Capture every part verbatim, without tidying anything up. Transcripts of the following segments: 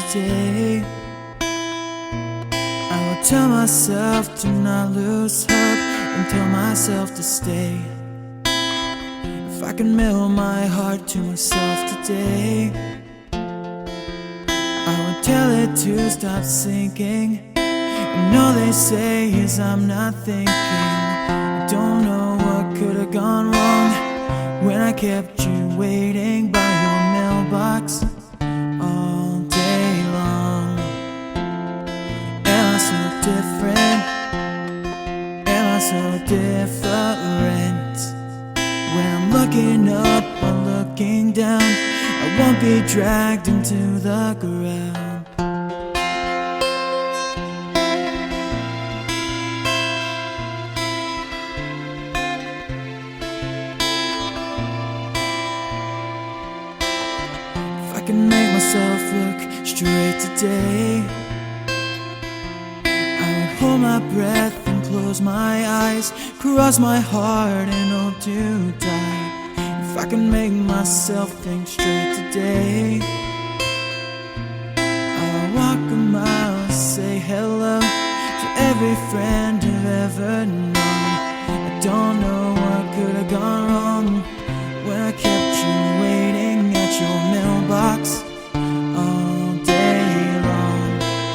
today. I will tell myself to not lose hope and tell myself to stay. If I can mail my heart to myself today, I would tell it to stop sinking. And all they say is I'm not thinking. I don't know what could have gone wrong when I kept you waiting by your mailbox all day long. Am I so different? Am I so different? When I'm looking up or looking down, I won't be dragged into the ground. If I can make myself look straight today, I would hold my breath and close my eyes, cross my heart and hope to die. If I can make myself think straight today, I'll walk a mile, say hello to every friend I've ever known. I don't know what could have gone wrong when I kept you waiting at your mailbox all day long.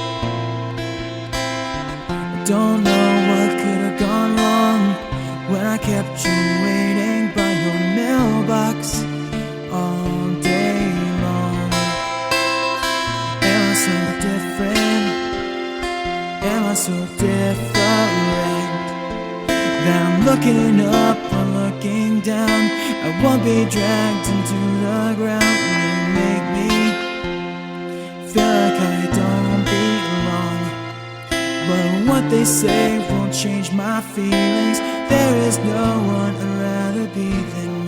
I don't know what could have gone wrong when I kept you waiting by your mailbox all day long. Am I so different? Am I so different that I'm looking up or looking down? I won't be dragged into the ground. You make me feel like I don't belong, but what they say won't change my feelings. There is no one I'd rather be than me.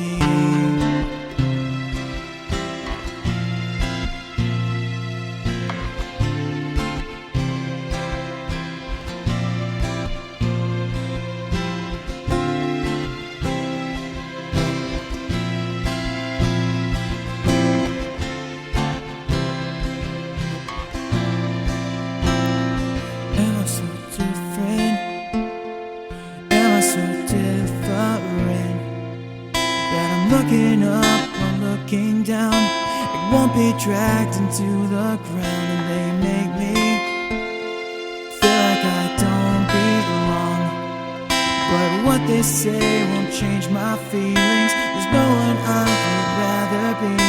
So different that I'm looking up or looking down, it won't be dragged into the ground. And they make me feel like I don't belong, but what they say won't change my feelings. There's no one I would rather be